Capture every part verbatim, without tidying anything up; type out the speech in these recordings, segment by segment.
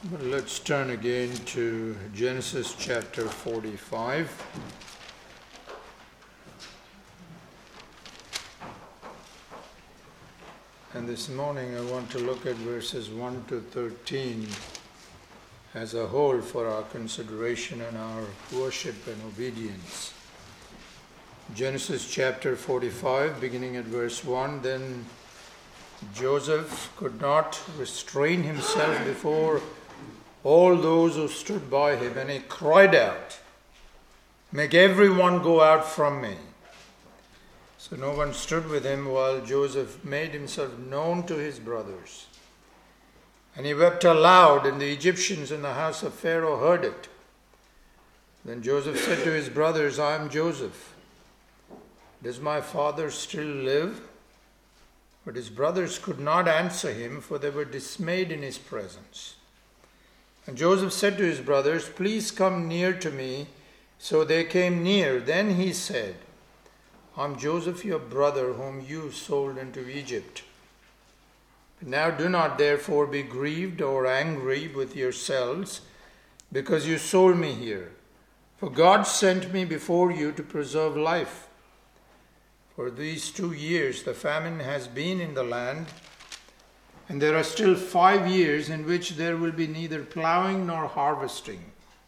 But let's turn again to Genesis chapter forty-five. And this morning I want to look at verses one to thirteen as a whole for our consideration and our worship and obedience. Genesis chapter forty-five, beginning at verse one, then Joseph could not restrain himself before all those who stood by him, and he cried out, "Make everyone go out from me." So no one stood with him while Joseph made himself known to his brothers. And he wept aloud, and the Egyptians in the house of Pharaoh heard it. Then Joseph said to his brothers, "I am Joseph. Does my father still live?" But his brothers could not answer him, for they were dismayed in his presence. And Joseph said to his brothers, "Please come near to me." So they came near. Then he said, "I am Joseph, your brother, whom you sold into Egypt. But now do not therefore be grieved or angry with yourselves, because you sold me here. For God sent me before you to preserve life. For these two years the famine has been in the land, and there are still five years in which there will be neither plowing nor harvesting.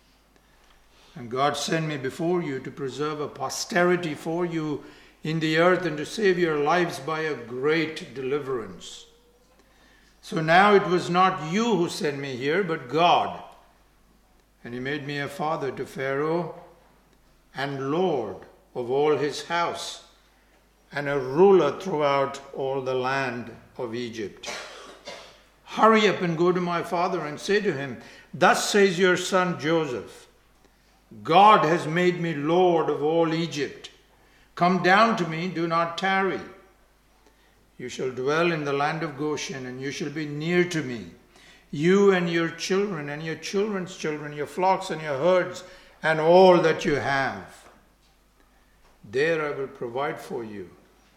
And God sent me before you to preserve a posterity for you in the earth and to save your lives by a great deliverance. So now it was not you who sent me here, but God. And he made me a father to Pharaoh and Lord of all his house, and a ruler throughout all the land of Egypt. Hurry up and go to my father and say to him, 'Thus says your son Joseph, God has made me Lord of all Egypt. Come down to me, do not tarry. You shall dwell in the land of Goshen, and you shall be near to me, you and your children and your children's children, your flocks and your herds, and all that you have. There I will provide for you,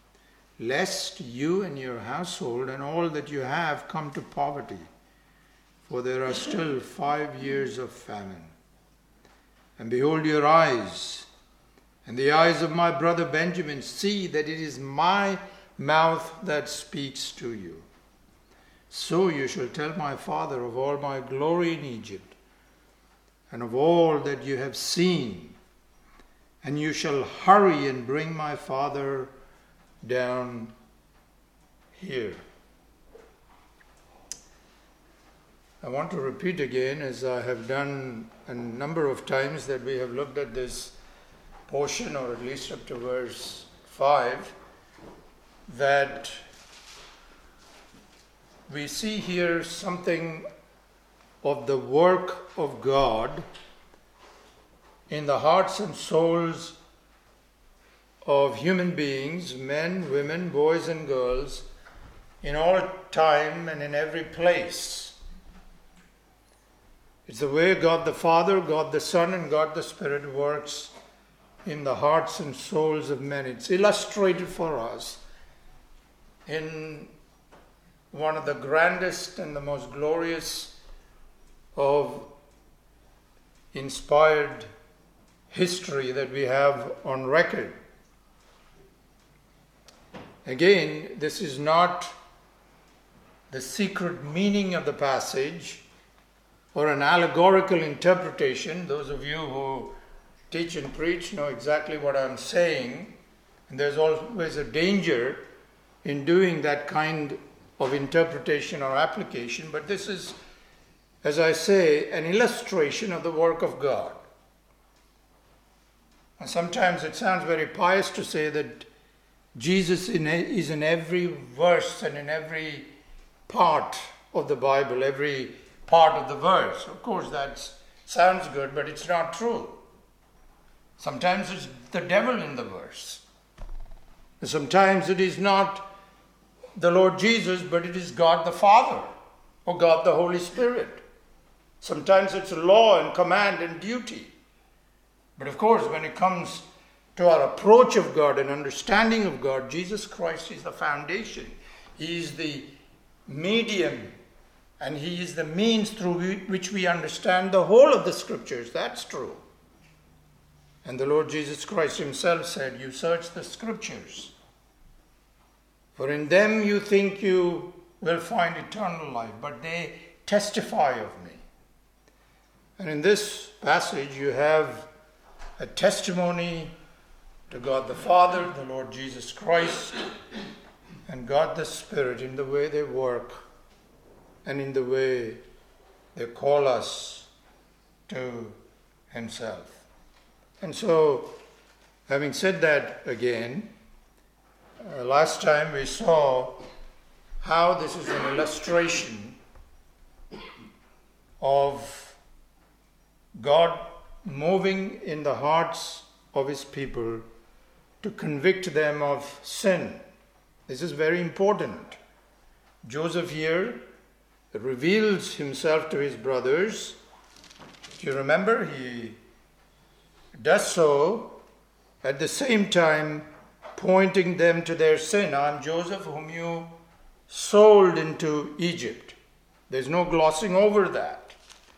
lest you and your household and all that you have come to poverty, for there are still five years of famine. And behold, your eyes and the eyes of my brother Benjamin see that it is my mouth that speaks to you. So you shall tell my father of all my glory in Egypt, and of all that you have seen, and you shall hurry and bring my father down here." I want to repeat again, as I have done a number of times that we have looked at this portion, or at least up to verse five, that we see here something of the work of God in the hearts and souls of human beings, men, women, boys and girls, in all time and in every place. It's the way God the Father, God the Son, and God the Spirit works in the hearts and souls of men. It's illustrated for us in one of the grandest and the most glorious of inspired history that we have on record. Again, this is not the secret meaning of the passage or an allegorical interpretation. Those of you who teach and preach know exactly what I'm saying. And there's always a danger in doing that kind of interpretation or application. But this is, as I say, an illustration of the work of God. And sometimes it sounds very pious to say that Jesus is in every verse and in every part of the Bible, every part of the verse. Of course, that sounds good, but it's not true. Sometimes it's the devil in the verse. Sometimes it is not the Lord Jesus, but it is God the Father or God the Holy Spirit. Sometimes it's law and command and duty. But of course, when it comes to our approach of God and understanding of God, Jesus Christ is the foundation. He is the medium And he is the means through which we understand the whole of the scriptures. That's true. And the Lord Jesus Christ himself said, you search the scriptures, for in them you think you will find eternal life, but they testify of me. And in this passage you have a testimony to God the Father, the Lord Jesus Christ, and God the Spirit in the way they work and in the way they call us to himself. And so, having said that again, uh, last time we saw how this is an illustration of God moving in the hearts of his people to convict them of sin. This is very important. Joseph here reveals himself to his brothers. Do you remember? He does so at the same time pointing them to their sin. I am Joseph whom you sold into Egypt. There's no glossing over that.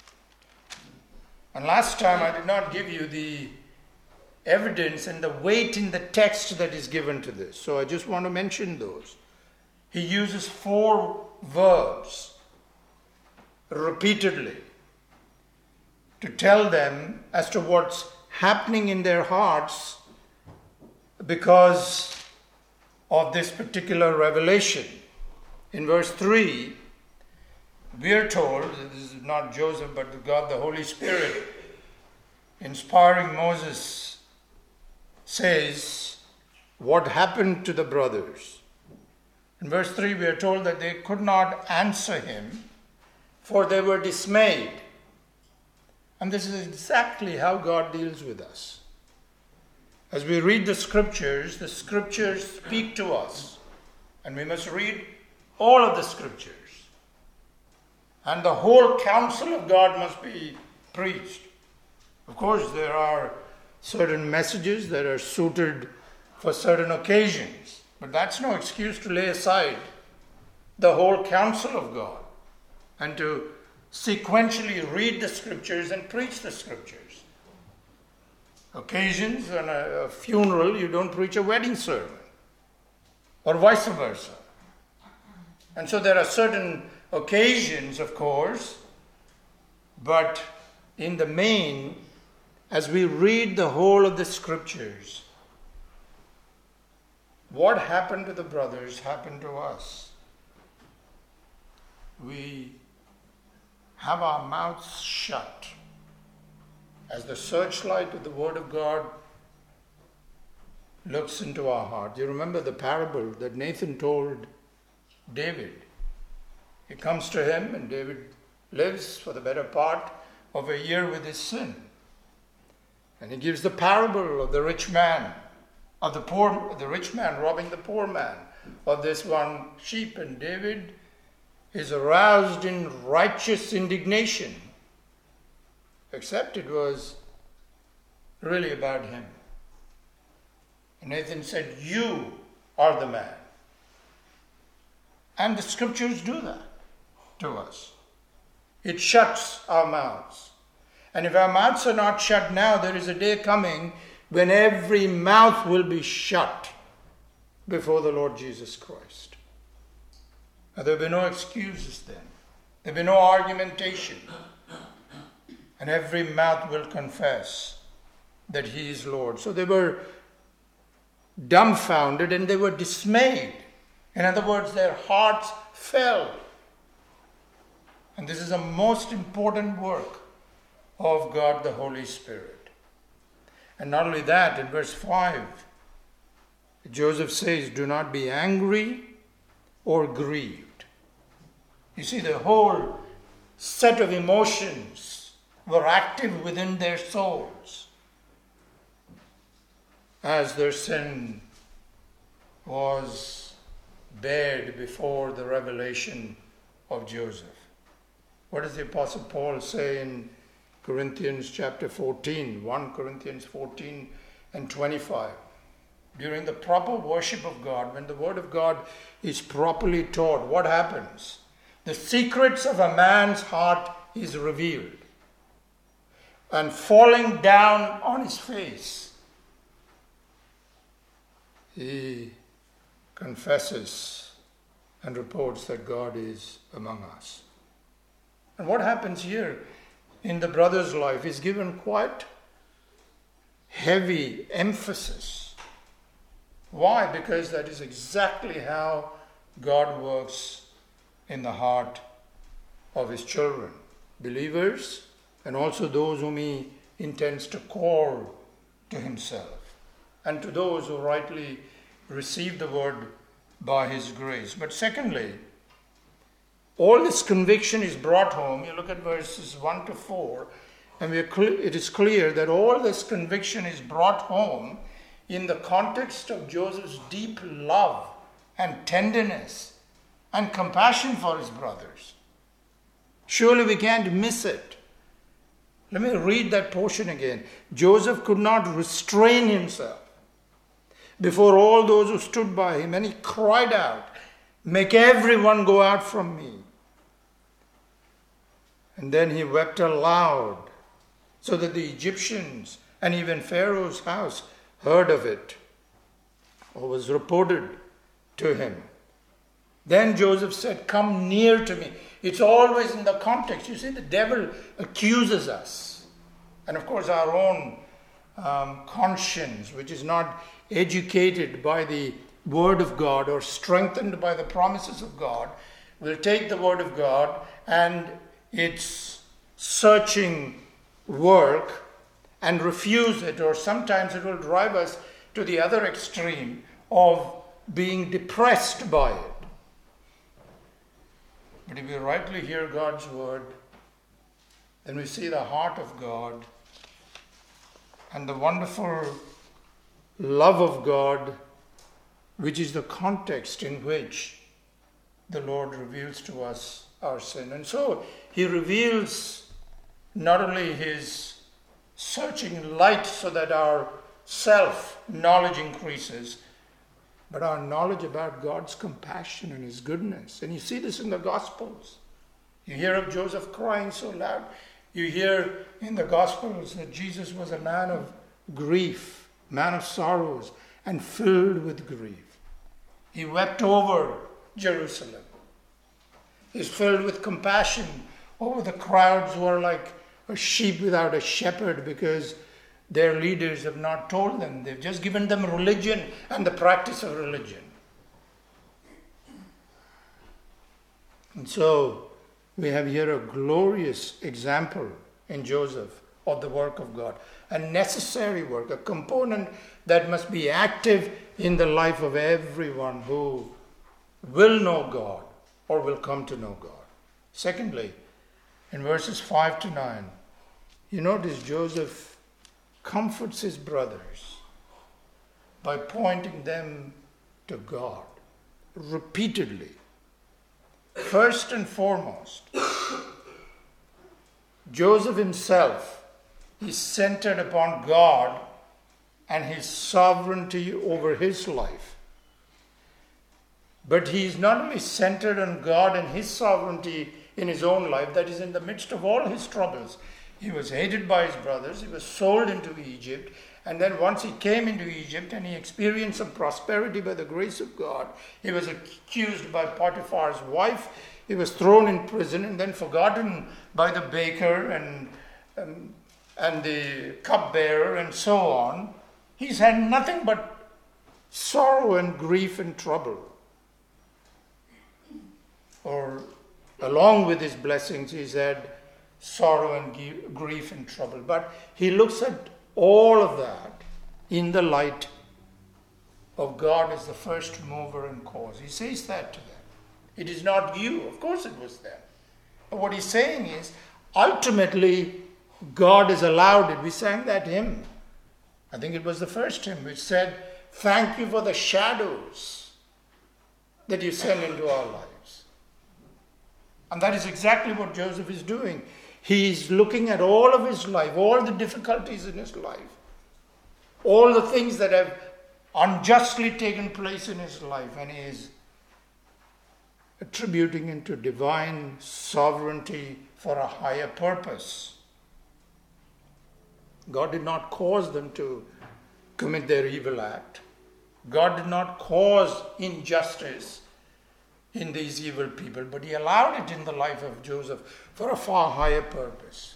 And last time I did not give you the evidence and the weight in the text that is given to this. So I just want to mention those. He uses four verbs repeatedly to tell them as to what's happening in their hearts because of this particular revelation. In verse three, we are told, this is not Joseph, but God the Holy Spirit, inspiring Moses, says what happened to the brothers. In verse three, we are told that they could not answer him, for they were dismayed. And this is exactly how God deals with us. As we read the scriptures, the scriptures speak to us. And we must read all of the scriptures. And the whole counsel of God must be preached. Of course, there are certain messages that are suited for certain occasions. But that's no excuse to lay aside the whole counsel of God and to sequentially read the scriptures and preach the scriptures. Occasions, on a, a funeral, you don't preach a wedding sermon, or vice versa. And so there are certain occasions, of course, but in the main, as we read the whole of the scriptures, what happened to the brothers happened to us. We have our mouths shut as the searchlight of the Word of God looks into our heart. You remember the parable that Nathan told David. He comes to him and David lives for the better part of a year with his sin. And he gives the parable of the rich man, of the poor, the rich man robbing the poor man of this one sheep. And David is aroused in righteous indignation, except it was really about him. And Nathan said, you are the man. And the scriptures do that to us. It shuts our mouths. And if our mouths are not shut now, there is a day coming when every mouth will be shut before the Lord Jesus Christ. Now, there will be no excuses then. There will be no argumentation. And every mouth will confess that he is Lord. So they were dumbfounded and they were dismayed. In other words, their hearts fell. And this is a most important work of God the Holy Spirit. And not only that, in verse five, Joseph says, do not be angry or grieved. You see, the whole set of emotions were active within their souls as their sin was bared before the revelation of Joseph. What does the Apostle Paul say in Corinthians chapter fourteen, First Corinthians fourteen and twenty-five? During the proper worship of God, when the Word of God is properly taught, what happens? The secrets of a man's heart is revealed. And falling down on his face, he confesses and reports that God is among us. And what happens here in the brother's life is given quite heavy emphasis. Why? Because that is exactly how God works in the heart of his children, believers, and also those whom he intends to call to himself, and to those who rightly receive the word by his grace. But secondly, all this conviction is brought home. You look at verses one to four, and we are cl- it is clear that all this conviction is brought home in the context of Joseph's deep love and tenderness and compassion for his brothers. Surely we can't miss it. Let me read that portion again. Joseph could not restrain himself before all those who stood by him, and he cried out, "Make everyone go out from me." And then he wept aloud, so that the Egyptians and even Pharaoh's house heard of it, or was reported to him. Then Joseph said, "Come near to me." It's always in the context. You see, the devil accuses us. And of course, our own um, conscience, which is not educated by the word of God or strengthened by the promises of God, will take the word of God and its searching work and refuse it, or sometimes it will drive us to the other extreme of being depressed by it. But if we rightly hear God's word, then we see the heart of God and the wonderful love of God, which is the context in which the Lord reveals to us our sin. And so he reveals not only his searching light so that our self-knowledge increases, but our knowledge about God's compassion and his goodness. And you see this in the Gospels. You hear of Joseph crying so loud. You hear in the Gospels that Jesus was a man of grief, man of sorrows, and filled with grief. He wept over Jerusalem. He's filled with compassion over the crowds who are like a sheep without a shepherd, because their leaders have not told them. They've just given them religion and the practice of religion. And so we have here a glorious example in Joseph of the work of God. A necessary work, a component that must be active in the life of everyone who will know God or will come to know God. Secondly, in verses five to nine, you notice Joseph comforts his brothers by pointing them to God repeatedly. First and foremost, Joseph himself is centered upon God and his sovereignty over his life. But he is not only centered on God and his sovereignty in his own life, that is, in the midst of all his troubles. He was hated by his brothers. He was sold into Egypt. And then once he came into Egypt and he experienced some prosperity by the grace of God, he was accused by Potiphar's wife. He was thrown in prison and then forgotten by the baker and, um, and the cupbearer and so on. He's had nothing but sorrow and grief and trouble. Or along with his blessings, he's had sorrow and grief and trouble. But he looks at all of that in the light of God as the first mover and cause. He says that to them. It is not you. Of course it was them. But what he's saying is, ultimately, God has allowed it. We sang that hymn. I think it was the first hymn which said, "Thank you for the shadows that you send into our lives." And that is exactly what Joseph is doing. He's looking at all of his life, all the difficulties in his life, all the things that have unjustly taken place in his life, and he is attributing into divine sovereignty for a higher purpose. God did not cause them to commit their evil act. God did not cause injustice in these evil people, but he allowed it in the life of Joseph for a far higher purpose.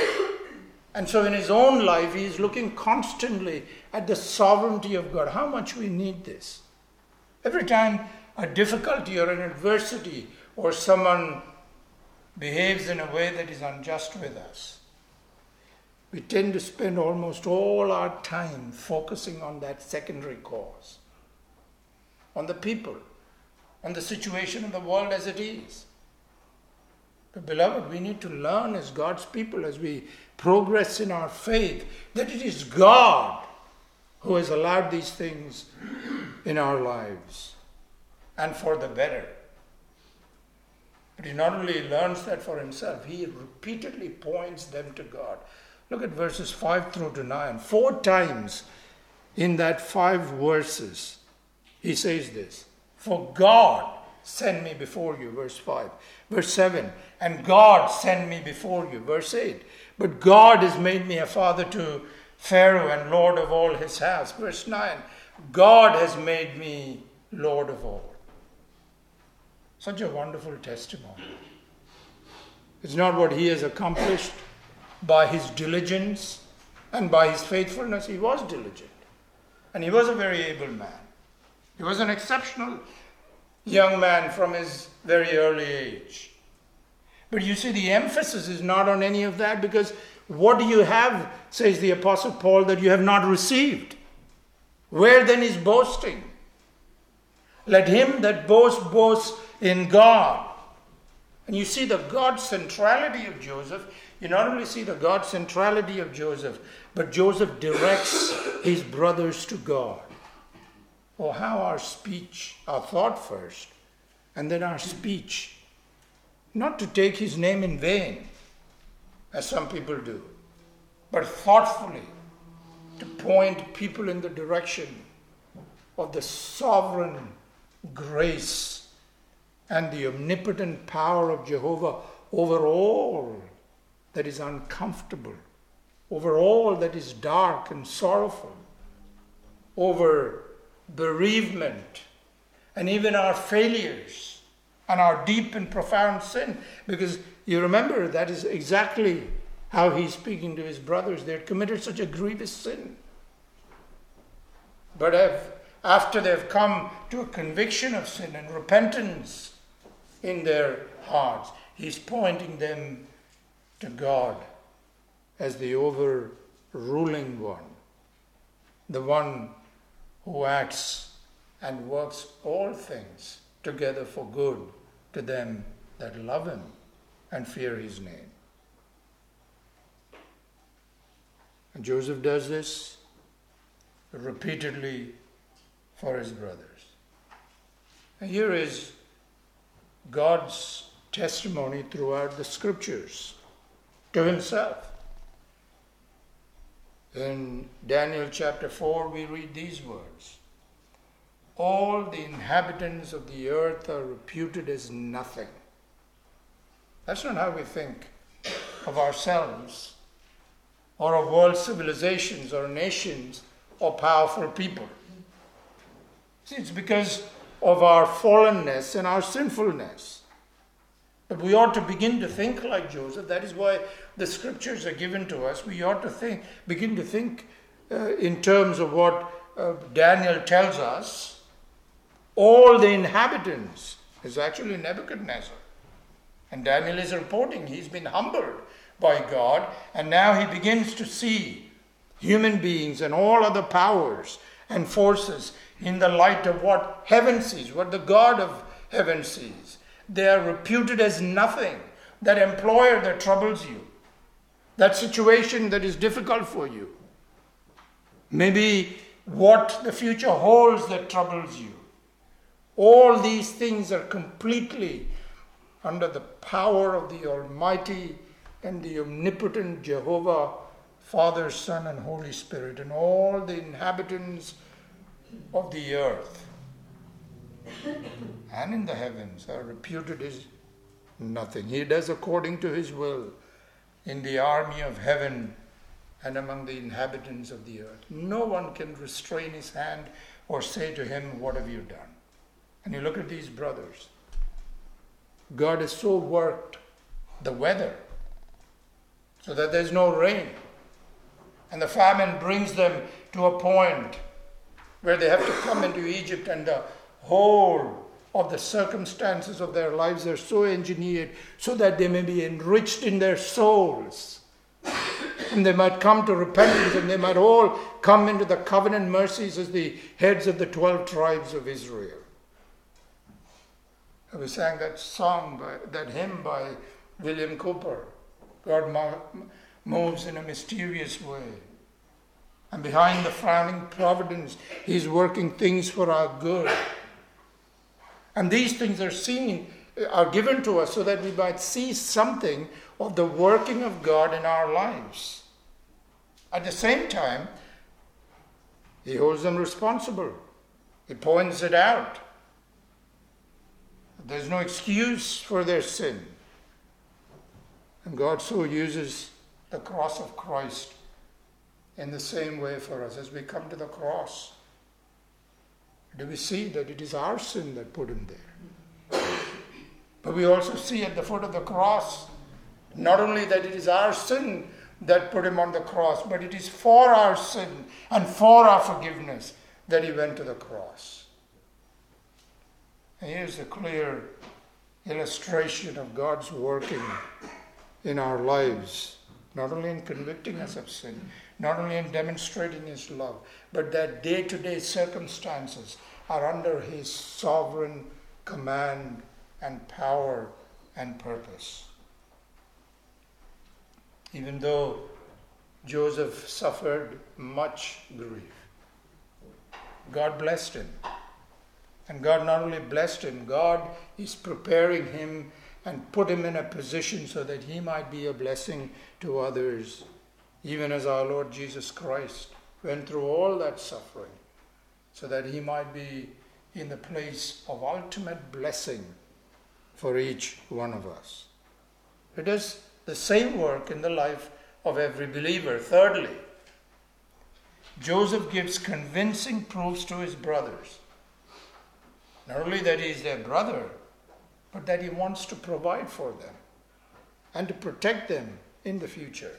And so in his own life, he is looking constantly at the sovereignty of God. How much we need this. Every time a difficulty or an adversity or someone behaves in a way that is unjust with us, we tend to spend almost all our time focusing on that secondary cause, on the people, on the situation of the world as it is. But beloved, we need to learn as God's people, as we progress in our faith, that it is God who has allowed these things in our lives, and for the better. But he not only learns that for himself, he repeatedly points them to God. Look at verses five through to nine. Four times in that five verses, he says this. For God send me before you, verse five. Verse seven, and God send me before you, verse eight. But God has made me a father to Pharaoh and Lord of all his house. Verse nine, God has made me Lord of all. Such a wonderful testimony. It's not what he has accomplished by his diligence and by his faithfulness. He was diligent. And he was a very able man. He was an exceptional young man from his very early age. But you see, the emphasis is not on any of that, because what do you have, says the Apostle Paul, that you have not received? Where then is boasting? Let him that boasts, boast in God. And you see the God centrality of Joseph. You not only see the God centrality of Joseph, but Joseph directs his brothers to God. Oh, how our speech, our thought first, and then our speech, not to take his name in vain, as some people do, but thoughtfully to point people in the direction of the sovereign grace and the omnipotent power of Jehovah over all that is uncomfortable, over all that is dark and sorrowful, over bereavement, and even our failures and our deep and profound sin. Because you remember, that is exactly how he's speaking to his brothers. They had committed such a grievous sin. But have, after they've come to a conviction of sin and repentance in their hearts, he's pointing them to God as the overruling one, the one who acts and works all things together for good to them that love him and fear his name. And Joseph does this repeatedly for his brothers. And here is God's testimony throughout the scriptures to himself. In Daniel chapter four, we read these words. All the inhabitants of the earth are reputed as nothing. That's not how we think of ourselves or of world civilizations or nations or powerful people. See, it's because of our fallenness and our sinfulness. But we ought to begin to think like Joseph. That is why the scriptures are given to us. We ought to think, begin to think uh, in terms of what uh, Daniel tells us. All the inhabitants is actually Nebuchadnezzar. And Daniel is reporting he's been humbled by God, and now he begins to see human beings and all other powers and forces in the light of what heaven sees, what the God of heaven sees. They are reputed as nothing. That employer that troubles you, that situation that is difficult for you, maybe what the future holds that troubles you. All these things are completely under the power of the Almighty and the omnipotent Jehovah, Father, Son, and Holy Spirit, and all the inhabitants of the earth. and in the heavens are reputed as nothing. He does according to his will in the army of heaven and among the inhabitants of the earth. No one can restrain his hand or say to him, what have you done? And you look at these brothers. God has so worked the weather so that there's no rain. And the famine brings them to a point where they have to come into Egypt, and the whole of the circumstances of their lives are so engineered so that they may be enriched in their souls. And they might come to repentance, and they might all come into the covenant mercies as the heads of the twelve tribes of Israel. And we sang that song, by, that hymn by William Cooper. God mo- moves in a mysterious way. And behind the frowning providence, He's working things for our good. And these things are seen, are given to us so that we might see something of the working of God in our lives. At the same time, He holds them responsible. He points it out. There's no excuse for their sin. And God so uses the cross of Christ in the same way for us. As we come to the cross, do we see that it is our sin that put Him there? But we also see at the foot of the cross, not only that it is our sin that put Him on the cross, but it is for our sin and for our forgiveness that He went to the cross. And here's a clear illustration of God's working in our lives, not only in convicting us of sin, not only in demonstrating His love, but that day-to-day circumstances are under His sovereign command and power and purpose. Even though Joseph suffered much grief, God blessed him. And God not only blessed him, God is preparing him and put him in a position so that he might be a blessing to others, even as our Lord Jesus Christ went through all that suffering, so that he might be in the place of ultimate blessing for each one of us. It does the same work in the life of every believer. Thirdly, Joseph gives convincing proofs to his brothers. Not only that he is their brother, but that he wants to provide for them and to protect them in the future.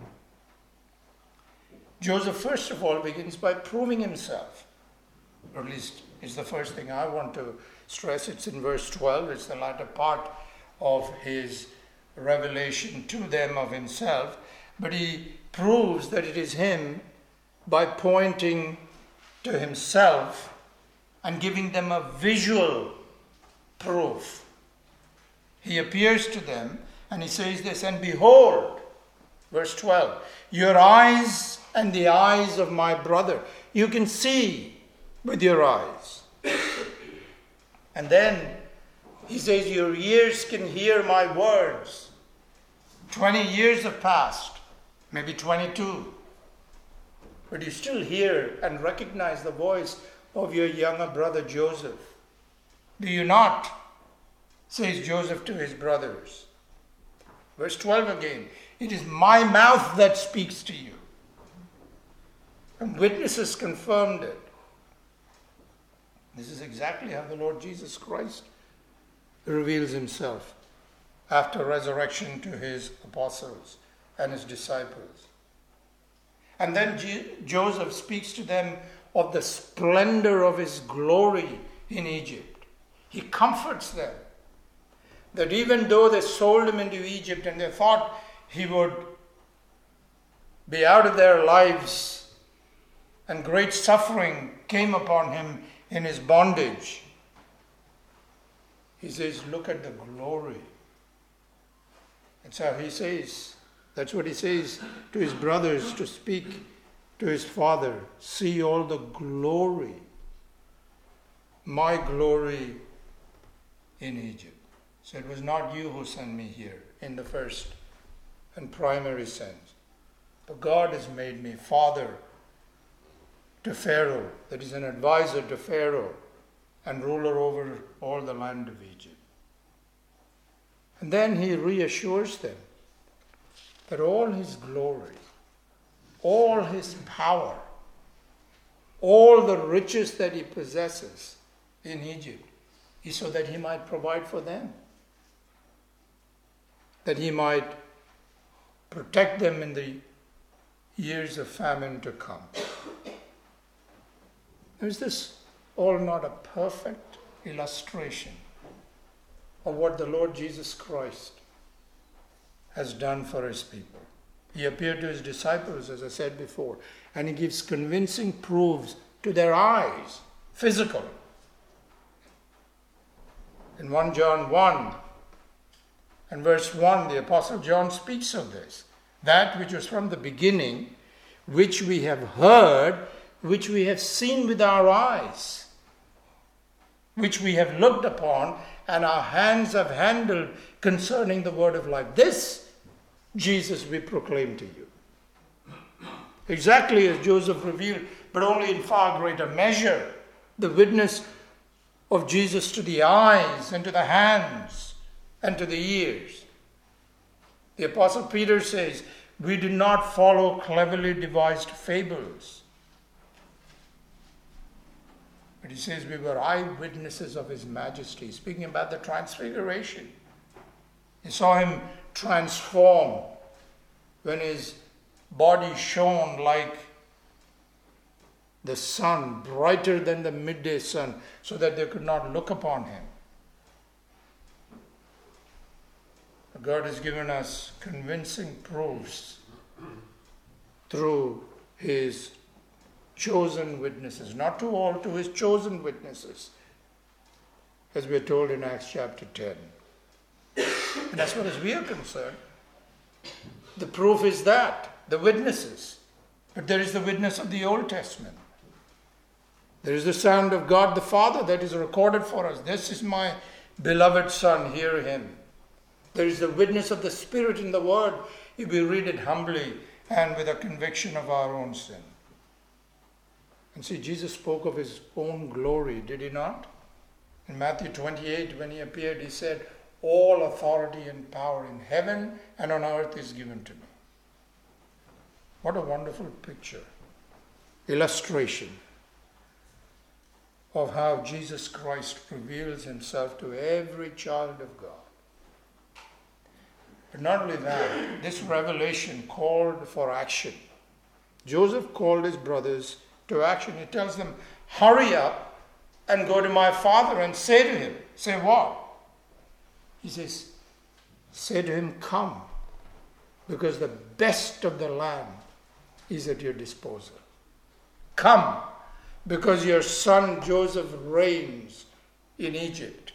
Joseph, first of all, begins by proving himself. Or at least is the first thing I want to stress. It's in verse twelve. It's the latter part of his revelation to them of himself. But he proves that it is him by pointing to himself and giving them a visual proof. He appears to them and he says this, and behold, verse twelve, your eyes and the eyes of my brother. You can see with your eyes. And then he says, your ears can hear my words. Twenty years have passed, maybe twenty-two. But you still hear and recognize the voice of your younger brother Joseph. Do you not? Says Joseph to his brothers. Verse twelve again. It is my mouth that speaks to you. And witnesses confirmed it. This is exactly how the Lord Jesus Christ reveals himself after resurrection to his apostles and his disciples. And then G- Joseph speaks to them of the splendor of his glory in Egypt. He comforts them that even though they sold him into Egypt and they thought he would be out of their lives and great suffering came upon him in his bondage, he says, look at the glory. That's how he says, that's what he says to his brothers to speak to his father. See all the glory, my glory in Egypt. So it was not you who sent me here in the first and primary sense. But God has made me father to Pharaoh, that is an advisor to Pharaoh, and ruler over all the land of Egypt. And then he reassures them that all his glory, all his power, all the riches that he possesses in Egypt is so that he might provide for them, that he might protect them in the years of famine to come. Is this all not a perfect illustration of what the Lord Jesus Christ has done for his people? He appeared to his disciples, as I said before, and he gives convincing proofs to their eyes, physical. In First John one and verse one, the Apostle John speaks of this. That which was from the beginning, which we have heard, which we have seen with our eyes, which we have looked upon, and our hands have handled concerning the word of life. This, Jesus, we proclaim to you. Exactly as Joseph revealed, but only in far greater measure, the witness of Jesus to the eyes and to the hands and to the ears. The Apostle Peter says, we do not follow cleverly devised fables. But he says we were eyewitnesses of his majesty, speaking about the transfiguration. He saw him transform when his body shone like the sun, brighter than the midday sun, so that they could not look upon him. God has given us convincing proofs through his chosen witnesses, not to all, to his chosen witnesses, as we are told in Acts chapter ten. And as far as we are concerned, the proof is that, the witnesses. But there is the witness of the Old Testament. There is the sound of God the Father that is recorded for us. This is my beloved Son, hear him. There is the witness of the Spirit in the Word, if we read it humbly and with a conviction of our own sin. And see, Jesus spoke of his own glory, did he not? In Matthew twenty-eight, when he appeared, he said, all authority and power in heaven and on earth is given to me. What a wonderful picture, illustration of how Jesus Christ reveals himself to every child of God. But not only that, this revelation called for action. Joseph called his brothers to action. He tells them, hurry up and go to my father and say to him. Say what? He says, say to him, come, because the best of the land is at your disposal. Come, because your son Joseph reigns in Egypt.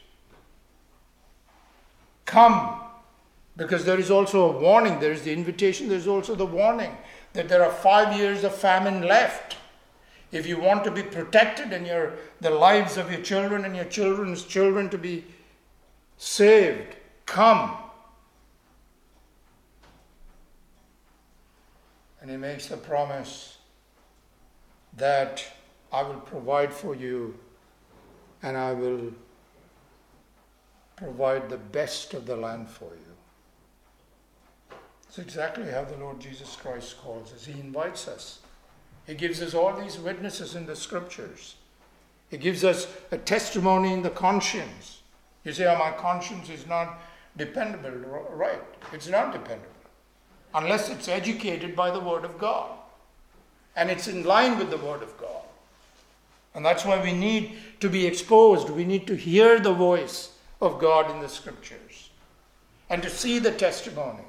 Come, because there is also a warning. There is the invitation, there is also the warning that there are five years of famine left. If you want to be protected and your the lives of your children and your children's children to be saved, come. And he makes the promise that I will provide for you and I will provide the best of the land for you. It's exactly how the Lord Jesus Christ calls us. He invites us. He gives us all these witnesses in the scriptures. He gives us a testimony in the conscience. You say, oh, my conscience is not dependable. Right, it's not dependable. Unless it's educated by the Word of God. And it's in line with the Word of God. And that's why we need to be exposed. We need to hear the voice of God in the scriptures. And to see the testimonies.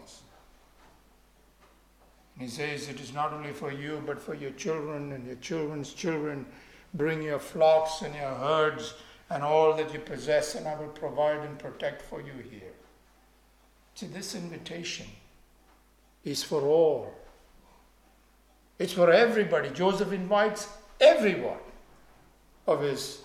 And he says, it is not only for you, but for your children and your children's children. Bring your flocks and your herds and all that you possess, and I will provide and protect for you here. See, this invitation is for all. It's for everybody. Joseph invites everyone of his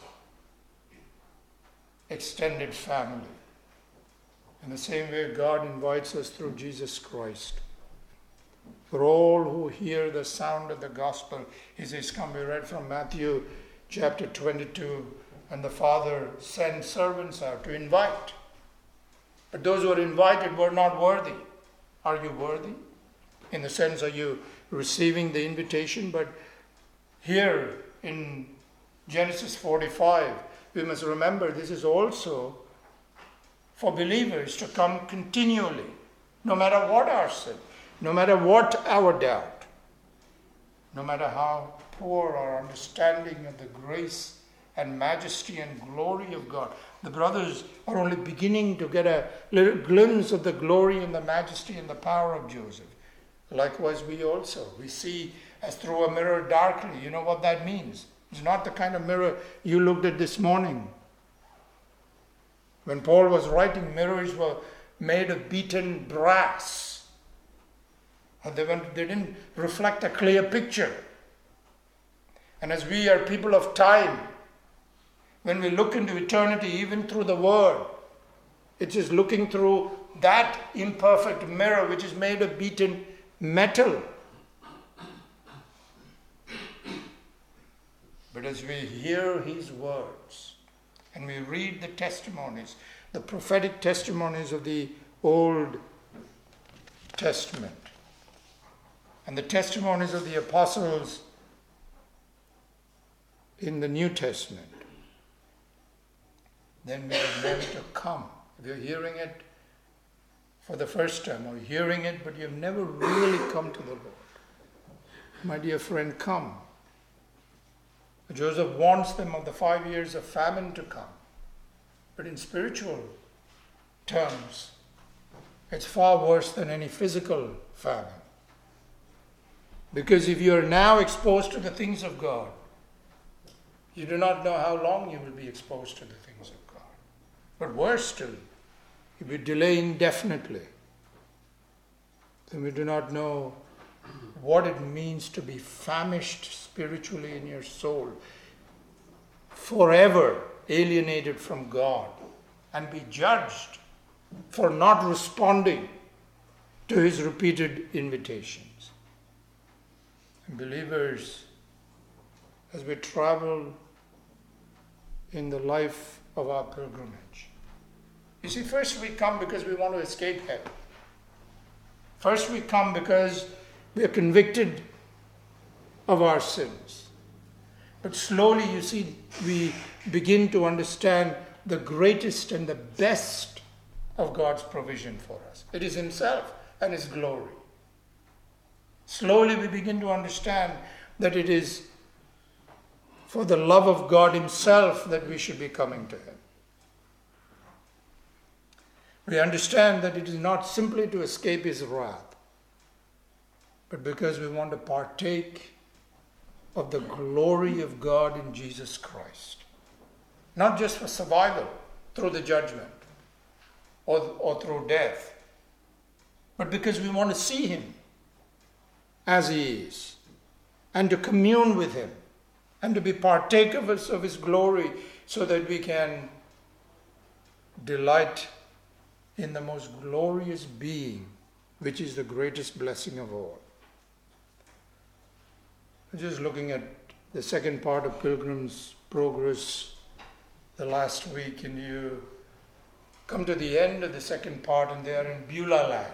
extended family. In the same way, God invites us through Jesus Christ. For all who hear the sound of the gospel, he says, come, we read from Matthew chapter twenty-two And the Father sends servants out to invite. But those who were invited were not worthy. Are you worthy? In the sense, are you receiving the invitation? But here in Genesis forty-five, we must remember this is also for believers to come continually, no matter what our sin, no matter what our doubt, no matter how poor our understanding of the grace and majesty and glory of God. The brothers are only beginning to get a little glimpse of the glory and the majesty and the power of Joseph. Likewise, we also, we see as through a mirror darkly. You know what that means? It's not the kind of mirror you looked at this morning. When Paul was writing, mirrors were made of beaten brass. They, went, they didn't reflect a clear picture. And as we are people of time, when we look into eternity, even through the Word, it's just looking through that imperfect mirror which is made of beaten metal. But as we hear His words and we read the testimonies, the prophetic testimonies of the Old Testament and the testimonies of the apostles in the New Testament, then we are meant to come. If you're hearing it for the first time or hearing it but you've never really come to the Lord, my dear friend, come. Joseph warns them of the five years of famine to come. But in spiritual terms, it's far worse than any physical famine. Because if you are now exposed to the things of God, you do not know how long you will be exposed to the things of God. But worse still, if you delay indefinitely, then we do not know what it means to be famished spiritually in your soul, forever alienated from God, and be judged for not responding to His repeated invitations. And believers, as we travel in the life of our pilgrimage, you see, first we come because we want to escape hell. First we come because we are convicted of our sins. But slowly, you see, we begin to understand the greatest and the best of God's provision for us. It is Himself and His glory. Slowly we begin to understand that it is for the love of God Himself that we should be coming to Him. We understand that it is not simply to escape His wrath, but because we want to partake of the glory of God in Jesus Christ. Not just for survival through the judgment or, or through death, but because we want to see Him as He is and to commune with Him and to be partakers of His glory so that we can delight in the most glorious being, which is the greatest blessing of all. Just looking at the second part of Pilgrim's Progress the last week, and you come to the end of the second part and they are in Beulah land.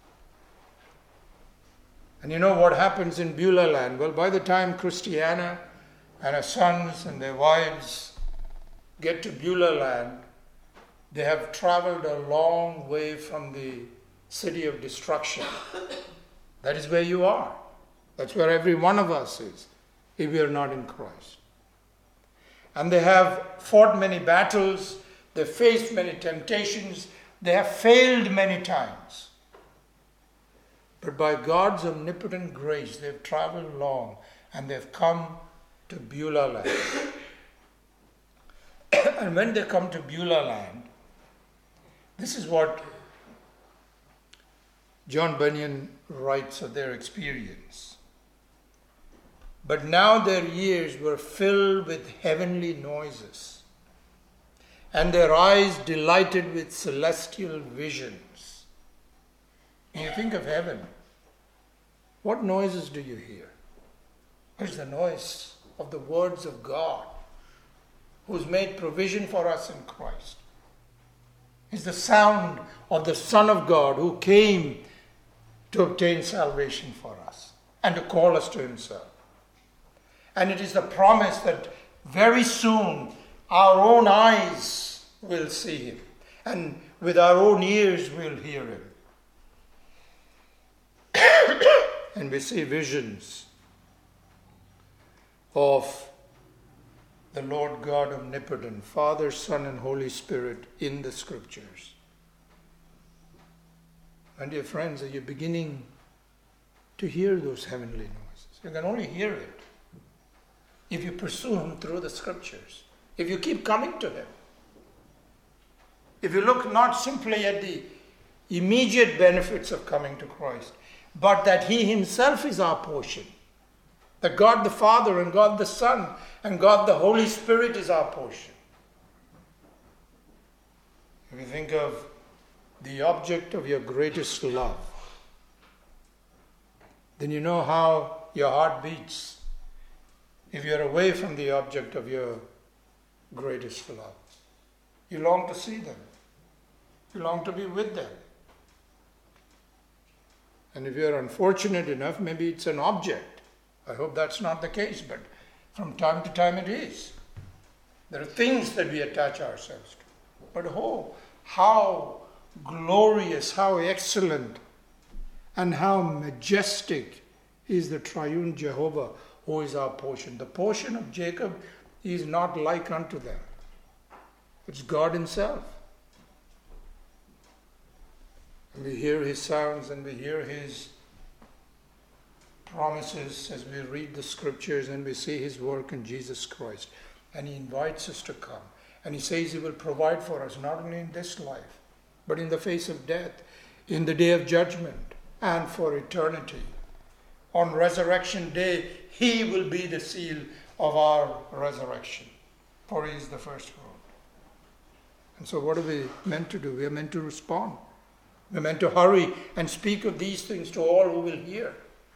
And you know what happens in Beulah land? Well, by the time Christiana and her sons and their wives get to Beulah land, they have traveled a long way from the city of destruction. That is where you are. That's where every one of us is, if we are not in Christ. And they have fought many battles, they faced many temptations, they have failed many times. But by God's omnipotent grace, they've traveled long and they've come to Beulah land. And when they come to Beulah land, this is what John Bunyan writes of their experience. But now their ears were filled with heavenly noises, and their eyes delighted with celestial visions. When you think of heaven, what noises do you hear? It's the noise of the words of God. who's made provision for us in Christ. It's the sound of the Son of God who came to obtain salvation for us and to call us to himself. And it is the promise that very soon our own eyes will see him, and with our own ears we'll hear him. And we see visions of the Lord God omnipotent, Father, Son, and Holy Spirit in the Scriptures. And dear friends, are you beginning to hear those heavenly noises? You can only hear it if you pursue him through the Scriptures, if you keep coming to him. If you look not simply at the immediate benefits of coming to Christ, but that he himself is our portion. That God the Father and God the Son and God the Holy Spirit is our portion. If you think of the object of your greatest love, then you know how your heart beats if you're away from the object of your greatest love. You long to see them. You long to be with them. And if you're unfortunate enough, maybe it's an object. I hope that's not the case, but from time to time it is. There are things that we attach ourselves to. But oh, how glorious, how excellent, and how majestic is the triune Jehovah who is our portion. The portion of Jacob is not like unto them. It's God himself. And we hear his sounds and we hear his promises as we read the Scriptures and we see his work in Jesus Christ. And he invites us to come. And he says he will provide for us not only in this life, but in the face of death, in the day of judgment, and for eternity. On resurrection day, he will be the seal of our resurrection, for he is the first fruit. And so what are we meant to do? We are meant to respond. We are meant to hurry and speak of these things to all who will hear,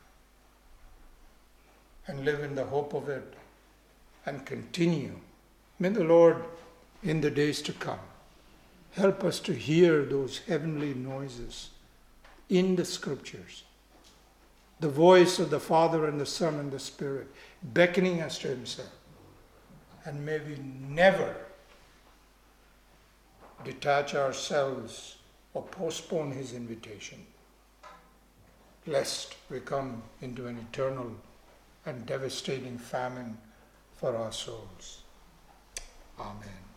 and live in the hope of it, and continue. May the Lord, in the days to come, help us to hear those heavenly noises in the Scriptures. The voice of the Father and the Son and the Spirit beckoning us to himself. And may we never detach ourselves or postpone his invitation, lest we come into an eternal and devastating famine for our souls. Amen.